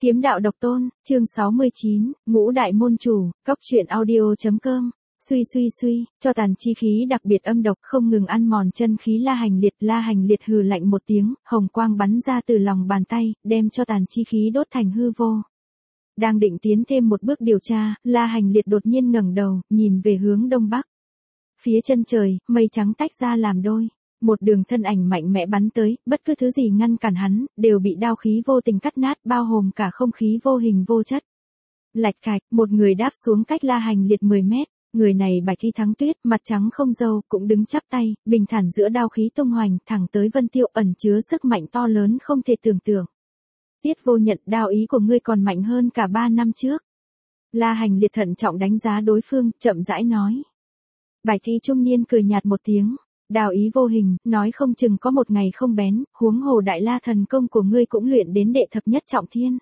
Kiếm đạo độc tôn, chương 69, Ngũ đại môn chủ, Cóc truyện audio.com. Suy, cho tàn chi khí đặc biệt âm độc không ngừng ăn mòn chân khí La Hành Liệt hừ lạnh một tiếng, hồng quang bắn ra từ lòng bàn tay, đem cho tàn chi khí đốt thành hư vô. Đang định tiến thêm một bước điều tra, La Hành Liệt đột nhiên ngẩng đầu, nhìn về hướng đông bắc. Phía chân trời, mây trắng tách ra làm đôi. Một đường thân ảnh mạnh mẽ bắn tới, bất cứ thứ gì ngăn cản hắn, đều bị đao khí vô tình cắt nát, bao gồm cả không khí vô hình vô chất. Lạch cạch, một người đáp xuống cách La Hành Liệt 10 mét, người này bạch y thắng tuyết, mặt trắng không râu, cũng đứng chắp tay, bình thản giữa đao khí tung hoành, thẳng tới Vân Tiêu, ẩn chứa sức mạnh to lớn không thể tưởng tượng. Tiết Vô Nhận, đao ý của ngươi còn mạnh hơn cả 3 năm trước. La Hành Liệt thận trọng đánh giá đối phương, chậm rãi nói. Bạch y trung niên cười nhạt một tiếng. Đao ý vô hình, nói không chừng có một ngày không bén, huống hồ Đại La thần công của ngươi cũng luyện đến đệ thập nhất trọng thiên.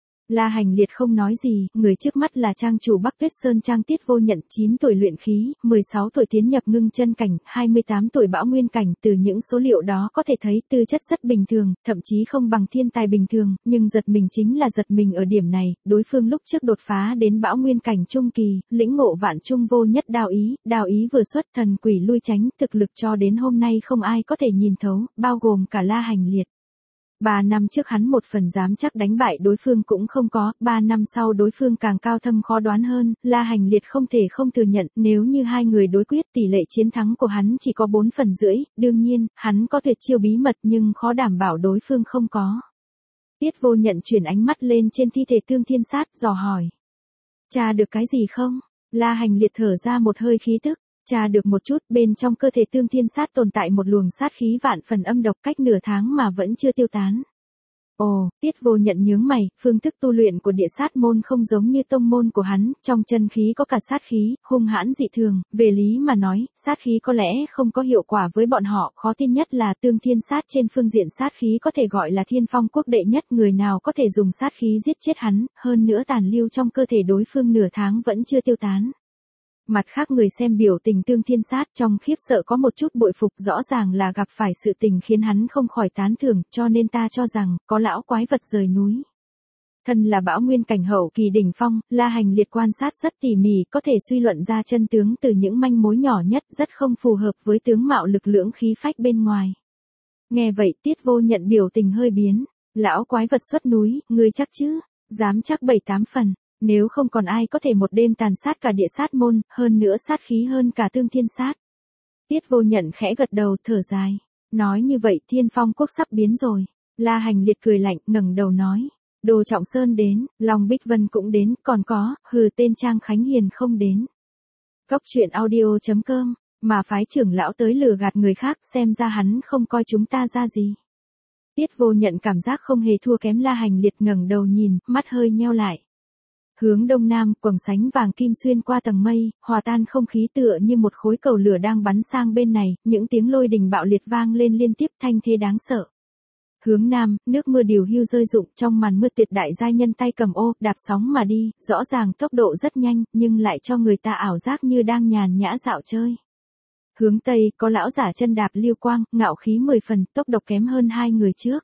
La Hành Liệt không nói gì, người trước mắt là trang chủ Bắc Tuyết Sơn Trang Tiết Vô Nhận, 9 tuổi luyện khí, 16 tuổi tiến nhập ngưng chân cảnh, 28 tuổi bão nguyên cảnh, từ những số liệu đó có thể thấy tư chất rất bình thường, thậm chí không bằng thiên tài bình thường, nhưng giật mình chính là giật mình ở điểm này, đối phương lúc trước đột phá đến bão nguyên cảnh trung kỳ, lĩnh ngộ vạn trung vô nhất đao ý vừa xuất thần quỷ lui tránh, thực lực cho đến hôm nay không ai có thể nhìn thấu, bao gồm cả La Hành Liệt. 3 năm trước hắn một phần dám chắc đánh bại đối phương cũng không có, 3 năm sau đối phương càng cao thâm khó đoán hơn, La Hành Liệt không thể không thừa nhận, nếu như hai người đối quyết tỷ lệ chiến thắng của hắn chỉ có 4 phần rưỡi, đương nhiên, hắn có tuyệt chiêu bí mật nhưng khó đảm bảo đối phương không có. Tiết Vô Nhận chuyển ánh mắt lên trên thi thể Tương Thiên Sát, dò hỏi. Tra được cái gì không? La Hành Liệt thở ra một hơi khí tức. Tra được một chút, bên trong cơ thể Tương Thiên Sát tồn tại một luồng sát khí vạn phần âm độc cách nửa tháng mà vẫn chưa tiêu tán. Ồ, Tiết Vô Nhận nhướng mày, phương thức tu luyện của địa sát môn không giống như tông môn của hắn, trong chân khí có cả sát khí, hung hãn dị thường, về lý mà nói, sát khí có lẽ không có hiệu quả với bọn họ, khó tin nhất là Tương Thiên Sát trên phương diện sát khí có thể gọi là thiên phong quốc đệ nhất, người nào có thể dùng sát khí giết chết hắn, hơn nữa tàn lưu trong cơ thể đối phương nửa tháng vẫn chưa tiêu tán. Mặt khác người xem biểu tình Tương Thiên Sát trong khiếp sợ có một chút bội phục, rõ ràng là gặp phải sự tình khiến hắn không khỏi tán thưởng, cho nên ta cho rằng, có lão quái vật rời núi. Thân là bão nguyên cảnh hậu kỳ đỉnh phong, La Hành Liệt quan sát rất tỉ mỉ, có thể suy luận ra chân tướng từ những manh mối nhỏ nhất, rất không phù hợp với tướng mạo lực lưỡng khí phách bên ngoài. Nghe vậy Tiết Vô Nhận biểu tình hơi biến, lão quái vật xuất núi, ngươi chắc chứ, dám chắc 7-8 phần. Nếu không còn ai có thể một đêm tàn sát cả địa sát môn, hơn nữa sát khí hơn cả Tương Thiên Sát. Tiết Vô Nhận khẽ gật đầu thở dài. Nói như vậy thiên phong quốc sắp biến rồi. La Hành Liệt cười lạnh ngẩng đầu nói. Đồ Trọng Sơn đến, Long Bích Vân cũng đến, còn có, tên Trang Khánh Hiền không đến. Cóc truyện audio.com, mà phái trưởng lão tới lừa gạt người khác, xem ra hắn không coi chúng ta ra gì. Tiết Vô Nhận cảm giác không hề thua kém La Hành Liệt, ngẩng đầu nhìn, mắt hơi nheo lại. Hướng đông nam, quầng sánh vàng kim xuyên qua tầng mây, hòa tan không khí tựa như một khối cầu lửa đang bắn sang bên này, những tiếng lôi đình bạo liệt vang lên liên tiếp, thanh thế đáng sợ. Hướng nam, nước mưa điều hưu rơi rụng, trong màn mưa tuyệt đại giai nhân tay cầm ô, đạp sóng mà đi, rõ ràng tốc độ rất nhanh, nhưng lại cho người ta ảo giác như đang nhàn nhã dạo chơi. Hướng tây, có lão giả chân đạp lưu quang, ngạo khí 10 phần, tốc độ kém hơn hai người trước.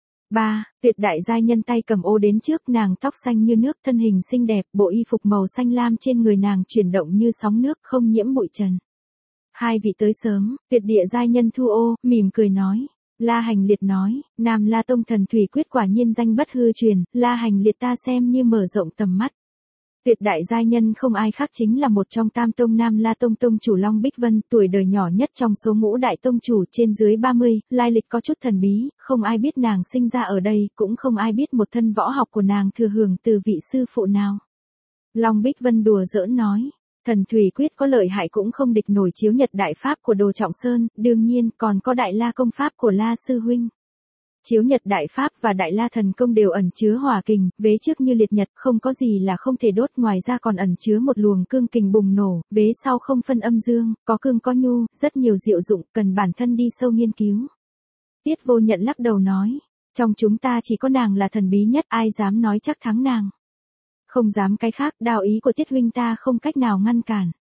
3. Tuyệt đại giai nhân tay cầm ô đến trước, nàng tóc xanh như nước, thân hình xinh đẹp, bộ y phục màu xanh lam trên người nàng chuyển động như sóng nước, không nhiễm bụi trần. Hai vị tới sớm, tuyệt địa giai nhân thu ô, mỉm cười nói. La Hành Liệt nói, Nam La Tông thần thủy quyết quả nhiên danh bất hư truyền, La Hành Liệt ta xem như mở rộng tầm mắt. Tuyệt đại giai nhân không ai khác chính là một trong tam tông Nam La Tông tông chủ Long Bích Vân, tuổi đời nhỏ nhất trong số ngũ đại tông chủ, trên dưới 30, lai lịch có chút thần bí, không ai biết nàng sinh ra ở đây, cũng không ai biết một thân võ học của nàng thừa hưởng từ vị sư phụ nào. Long Bích Vân đùa giỡn nói, thần thủy quyết có lợi hại cũng không địch nổi chiếu nhật đại pháp của Đồ Trọng Sơn, đương nhiên còn có đại la công pháp của La sư huynh. Chiếu nhật đại pháp và đại la thần công đều ẩn chứa hỏa kình, vế trước như liệt nhật, không có gì là không thể đốt, ngoài ra còn ẩn chứa một luồng cương kình bùng nổ, vế sau không phân âm dương, có cương có nhu, rất nhiều diệu dụng, cần bản thân đi sâu nghiên cứu. Tiết Vô Nhận lắc đầu nói, trong chúng ta chỉ có nàng là thần bí nhất, ai dám nói chắc thắng nàng. Không dám cái khác, đạo ý của Tiết huynh ta không cách nào ngăn cản.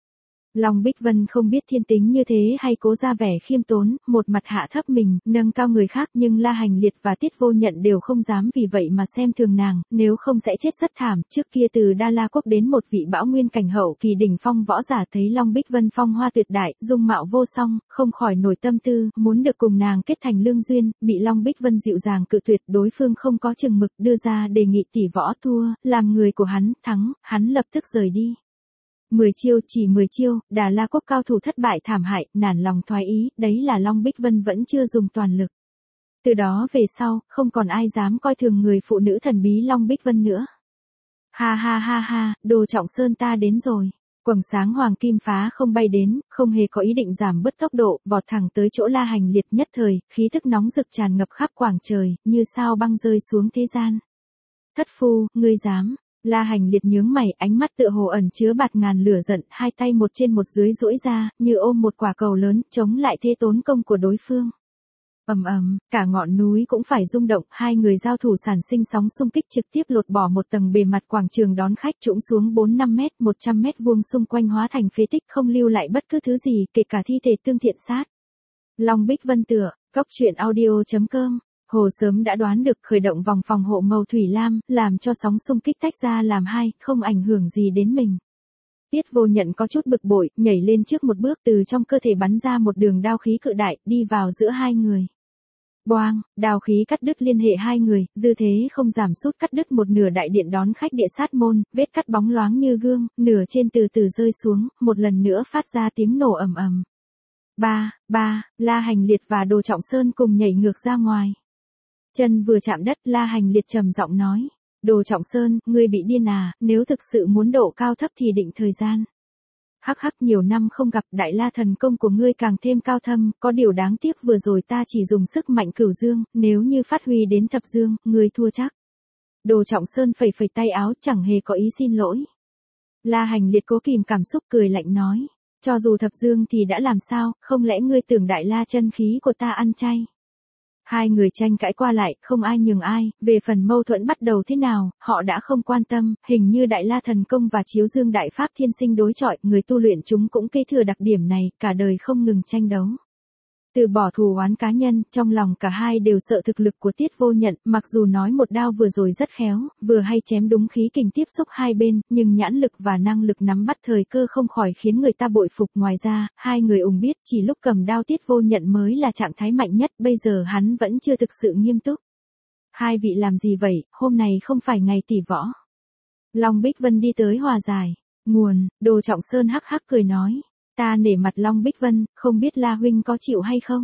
Long Bích Vân không biết thiên tính như thế hay cố ra vẻ khiêm tốn, một mặt hạ thấp mình, nâng cao người khác, nhưng La Hành Liệt và Tiết Vô Nhận đều không dám vì vậy mà xem thường nàng, nếu không sẽ chết rất thảm. Trước kia từ Đa La Quốc đến một vị bão nguyên cảnh hậu kỳ đỉnh phong võ giả thấy Long Bích Vân phong hoa tuyệt đại, dung mạo vô song, không khỏi nổi tâm tư, muốn được cùng nàng kết thành lương duyên, bị Long Bích Vân dịu dàng cự tuyệt, đối phương không có chừng mực đưa ra đề nghị tỷ võ thua, làm người của hắn, thắng, hắn lập tức rời đi. 10 chiêu, chỉ 10 chiêu, Đà La Quốc cao thủ thất bại thảm hại, nản lòng thoái ý, đấy là Long Bích Vân vẫn chưa dùng toàn lực. Từ đó về sau, không còn ai dám coi thường người phụ nữ thần bí Long Bích Vân nữa. Ha ha ha ha, Đồ Trọng Sơn ta đến rồi. Quầng sáng hoàng kim phá không bay đến, không hề có ý định giảm bớt tốc độ, vọt thẳng tới chỗ La Hành Liệt, nhất thời, khí tức nóng rực tràn ngập khắp quảng trời, như sao băng rơi xuống thế gian. Thất phu, ngươi dám. La Hành Liệt nhướng mày, ánh mắt tựa hồ ẩn chứa bạt ngàn lửa giận, hai tay một trên một dưới duỗi ra, như ôm một quả cầu lớn, chống lại thế tốn công của đối phương. Ầm ầm, cả ngọn núi cũng phải rung động, hai người giao thủ sản sinh sóng xung kích trực tiếp lột bỏ một tầng bề mặt quảng trường đón khách trũng xuống 4-5 mét, 100 mét vuông xung quanh hóa thành phế tích, không lưu lại bất cứ thứ gì, kể cả thi thể tương thiện sát. Long Bích Vân tựa, Cốc Truyện Audio.com. Hồ sớm đã đoán được khởi động vòng phòng hộ màu thủy lam, làm cho sóng xung kích tách ra làm hai, không ảnh hưởng gì đến mình. Tiết Vô Nhận có chút bực bội, nhảy lên trước một bước, từ trong cơ thể bắn ra một đường đao khí cự đại, đi vào giữa hai người. Boang, đao khí cắt đứt liên hệ hai người, dư thế không giảm sút cắt đứt một nửa đại điện đón khách địa sát môn, vết cắt bóng loáng như gương, nửa trên từ từ rơi xuống, một lần nữa phát ra tiếng nổ ầm ầm. Ba, La Hành Liệt và Đồ Trọng Sơn cùng nhảy ngược ra ngoài. Chân vừa chạm đất, La Hành Liệt trầm giọng nói. Đồ Trọng Sơn, ngươi bị điên à, nếu thực sự muốn độ cao thấp thì định thời gian. Hắc hắc, nhiều năm không gặp, Đại La thần công của ngươi càng thêm cao thâm, có điều đáng tiếc vừa rồi ta chỉ dùng sức mạnh cửu dương, nếu như phát huy đến thập dương, ngươi thua chắc. Đồ Trọng Sơn phẩy phẩy tay áo, chẳng hề có ý xin lỗi. La Hành Liệt cố kìm cảm xúc cười lạnh nói. Cho dù thập dương thì đã làm sao, không lẽ ngươi tưởng Đại La chân khí của ta ăn chay? Hai người tranh cãi qua lại, không ai nhường ai, về phần mâu thuẫn bắt đầu thế nào, họ đã không quan tâm, hình như Đại La thần công và Chiếu Dương đại pháp thiên sinh đối chọi, người tu luyện chúng cũng kế thừa đặc điểm này, cả đời không ngừng tranh đấu. Từ bỏ thù oán cá nhân, trong lòng cả hai đều sợ thực lực của Tiết Vô Nhận, mặc dù nói một đao vừa rồi rất khéo, vừa hay chém đúng khí kình tiếp xúc hai bên, nhưng nhãn lực và năng lực nắm bắt thời cơ không khỏi khiến người ta bội phục. Ngoài ra, hai người ùng biết chỉ lúc cầm đao Tiết Vô Nhận mới là trạng thái mạnh nhất, bây giờ hắn vẫn chưa thực sự nghiêm túc. Hai vị làm gì vậy, hôm này không phải ngày tỷ võ. Long Bích Vân đi tới hòa giải. Nguồn, Đồ Trọng Sơn hắc hắc cười nói. Ta nể mặt Long Bích Vân, không biết La huynh có chịu hay không?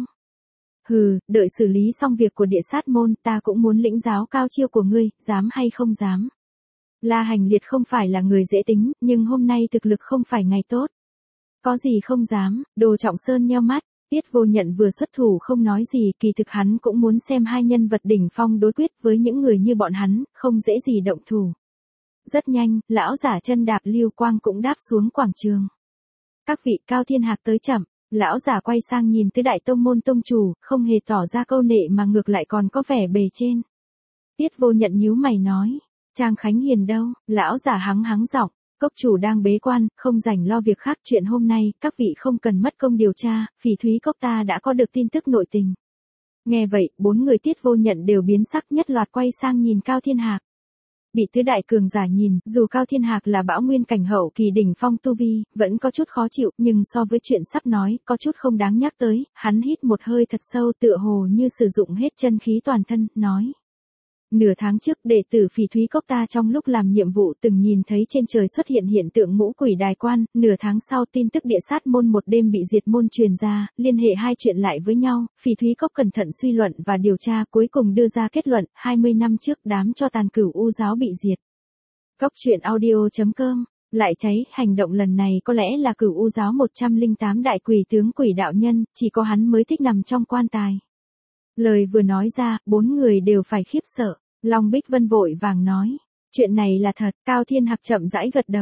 Hừ, đợi xử lý xong việc của địa sát môn, ta cũng muốn lĩnh giáo cao chiêu của ngươi, dám hay không dám? La Hành Liệt không phải là người dễ tính, nhưng hôm nay thực lực không phải ngày tốt. Có gì không dám, Đồ Trọng Sơn nheo mắt, Tiết Vô Nhận vừa xuất thủ không nói gì, kỳ thực hắn cũng muốn xem hai nhân vật đỉnh phong đối quyết với những người như bọn hắn, không dễ gì động thủ. Rất nhanh, lão giả chân đạp lưu quang cũng đáp xuống quảng trường. Các vị, Cao Thiên Hạc tới chậm, lão giả quay sang nhìn tứ đại tông môn tông chủ, không hề tỏ ra câu nệ mà ngược lại còn có vẻ bề trên. Tiết Vô Nhận nhíu mày nói, Trang Khánh Hiền đâu, lão giả hắng hắng giọng, cốc chủ đang bế quan, không rảnh lo việc khác, chuyện hôm nay, các vị không cần mất công điều tra, Phỉ Thúy Cốc ta đã có được tin tức nội tình. Nghe vậy, bốn người Tiết Vô Nhận đều biến sắc, nhất loạt quay sang nhìn Cao Thiên Hạc. Bị tứ đại cường giả nhìn, dù Cao Thiên Hạc là bão nguyên cảnh hậu kỳ đỉnh phong tu vi, vẫn có chút khó chịu, nhưng so với chuyện sắp nói, có chút không đáng nhắc tới, hắn hít một hơi thật sâu tựa hồ như sử dụng hết chân khí toàn thân, nói. Nửa tháng trước, đệ tử Phỉ Thúy Cốc ta trong lúc làm nhiệm vụ từng nhìn thấy trên trời xuất hiện hiện tượng ngũ quỷ đài quan, nửa tháng sau tin tức địa sát môn một đêm bị diệt môn truyền ra, liên hệ hai chuyện lại với nhau, Phỉ Thúy Cốc cẩn thận suy luận và điều tra cuối cùng đưa ra kết luận, 20 năm trước đám cho tàn cửu u giáo bị diệt. Cốc Truyện Audio.com, lại cháy, hành động lần này có lẽ là cửu u giáo 108 đại quỷ tướng quỷ đạo nhân, chỉ có hắn mới thích nằm trong quan tài. Lời vừa nói ra, bốn người đều phải khiếp sợ. Long Bích Vân vội vàng nói. Chuyện này là thật, Cao Thiên Hạc chậm rãi gật đầu.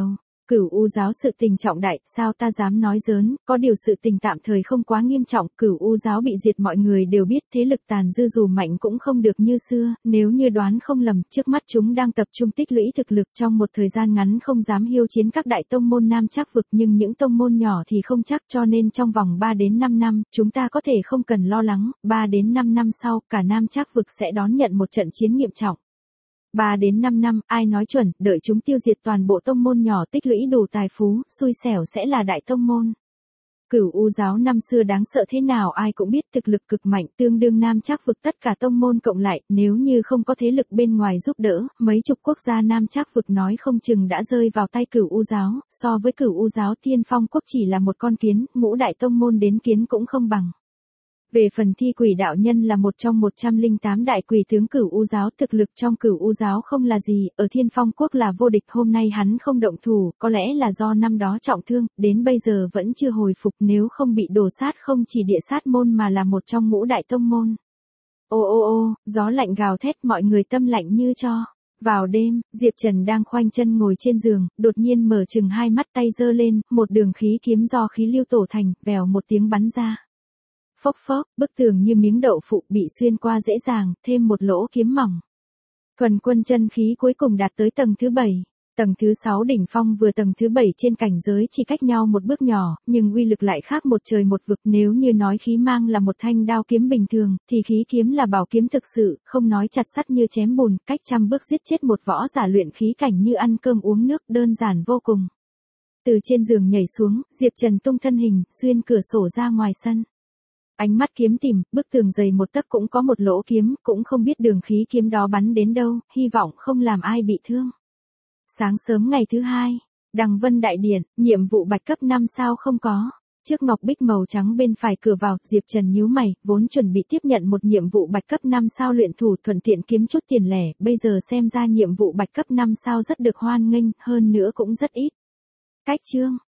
Cửu U giáo sự tình trọng đại, sao ta dám nói giỡn, có điều sự tình tạm thời không quá nghiêm trọng, Cửu U giáo bị diệt mọi người đều biết, thế lực tàn dư dù mạnh cũng không được như xưa, nếu như đoán không lầm, trước mắt chúng đang tập trung tích lũy thực lực trong một thời gian ngắn không dám hiêu chiến các đại tông môn Nam Trác vực, nhưng những tông môn nhỏ thì không chắc, cho nên trong vòng 3 đến 5 năm, chúng ta có thể không cần lo lắng, 3 đến 5 năm sau, cả Nam Trác vực sẽ đón nhận một trận chiến nghiêm trọng. 3 đến 5 năm, ai nói chuẩn, đợi chúng tiêu diệt toàn bộ tông môn nhỏ tích lũy đủ tài phú, xui xẻo sẽ là đại tông môn. Cửu U giáo năm xưa đáng sợ thế nào ai cũng biết, thực lực cực mạnh, tương đương Nam Trác vực tất cả tông môn cộng lại, nếu như không có thế lực bên ngoài giúp đỡ, mấy chục quốc gia Nam Trác vực nói không chừng đã rơi vào tay Cửu U giáo, so với Cửu U giáo Tiên Phong quốc chỉ là một con kiến, ngũ đại tông môn đến kiến cũng không bằng. Về phần Thi Quỷ đạo nhân là một trong 108 đại quỷ tướng Cửu U giáo, thực lực trong Cửu U giáo không là gì, ở Thiên Phong quốc là vô địch, hôm nay hắn không động thủ, có lẽ là do năm đó trọng thương, đến bây giờ vẫn chưa hồi phục, nếu không bị đổ sát không chỉ địa sát môn mà là một trong ngũ đại tông môn. Ô ô ô, gió lạnh gào thét, mọi người tâm lạnh như tro. Vào đêm, Diệp Trần đang khoanh chân ngồi trên giường, đột nhiên mở chừng hai mắt, tay giơ lên, một đường khí kiếm do khí lưu tổ thành, vèo một tiếng bắn ra. Phốc phốc, bức tường như miếng đậu phụ bị xuyên qua dễ dàng, thêm một lỗ kiếm mỏng. Thuần quân chân khí cuối cùng đạt tới tầng thứ 7. Tầng thứ 6 đỉnh phong vừa tầng thứ 7 trên cảnh giới chỉ cách nhau một bước nhỏ, nhưng uy lực lại khác một trời một vực. Nếu như nói khí mang là một thanh đao kiếm bình thường, thì khí kiếm là bảo kiếm thực sự, không nói chặt sắt như chém bùn, cách trăm bước giết chết một võ giả luyện khí cảnh như ăn cơm uống nước, đơn giản vô cùng. Từ trên giường nhảy xuống, Diệp Trần tung thân hình, xuyên cửa sổ ra ngoài sân. Ánh mắt kiếm tìm, bức tường dày một tấc cũng có một lỗ kiếm, cũng không biết đường khí kiếm đó bắn đến đâu, hy vọng không làm ai bị thương. Sáng sớm ngày thứ 2, Đằng Vân Đại Điện, nhiệm vụ bạch cấp 5 sao không có. Trước ngọc bích màu trắng bên phải cửa vào, Diệp Trần nhíu mày, vốn chuẩn bị tiếp nhận một nhiệm vụ bạch cấp 5 sao luyện thủ thuận tiện kiếm chút tiền lẻ, bây giờ xem ra nhiệm vụ bạch cấp 5 sao rất được hoan nghênh, hơn nữa cũng rất ít. Cách chương